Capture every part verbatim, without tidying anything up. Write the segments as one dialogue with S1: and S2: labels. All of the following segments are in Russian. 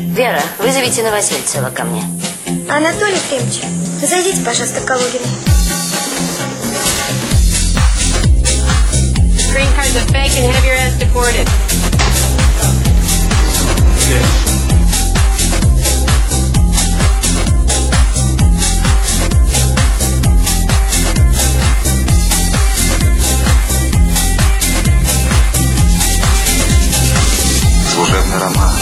S1: Вера, вызовите Новосельцева ко мне.
S2: Анатолий Ефремович, зайдите, пожалуйста, к Калугину.
S3: Green cards are fake and have your ass deported.
S4: Служебный роман.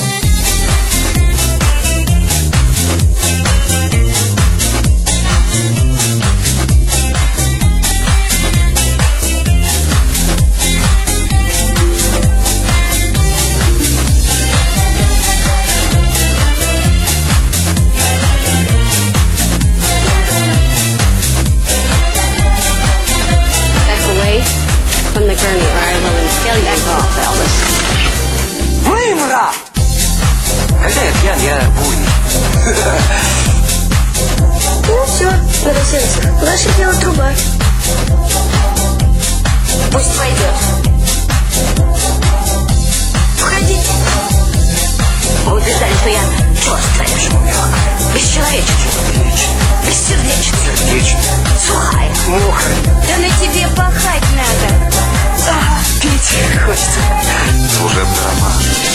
S3: From the gurney, or I will instill you off, Elvis.
S4: Вымра! Когда я пьян, я буйный.
S2: Ну все, Новосельцев, ваше дело труба.
S1: Пусть войдет.
S2: Входите.
S1: Вы утверждали, что я черствая, бесчеловечная, бессердечная,
S4: Сердечный.
S1: сухая,
S4: Мокрый.
S2: Да на тебе пахать надо.
S1: а, пить хочется.
S4: Служебный роман.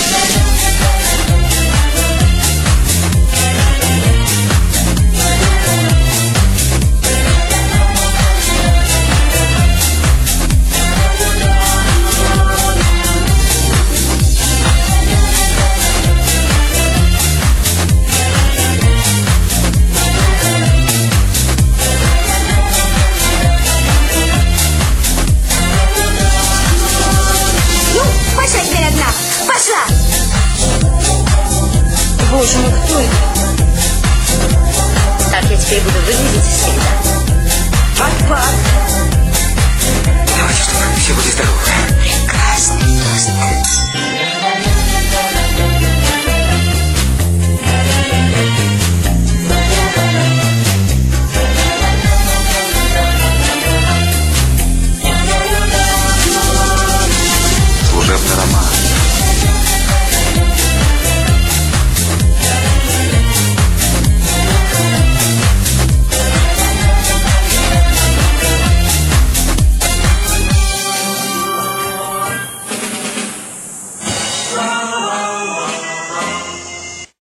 S2: Боже мой, кто это?
S1: Так я теперь буду выглядеть всегда.
S2: Пап, пап.
S4: Давайте, чтобы все были здоровы.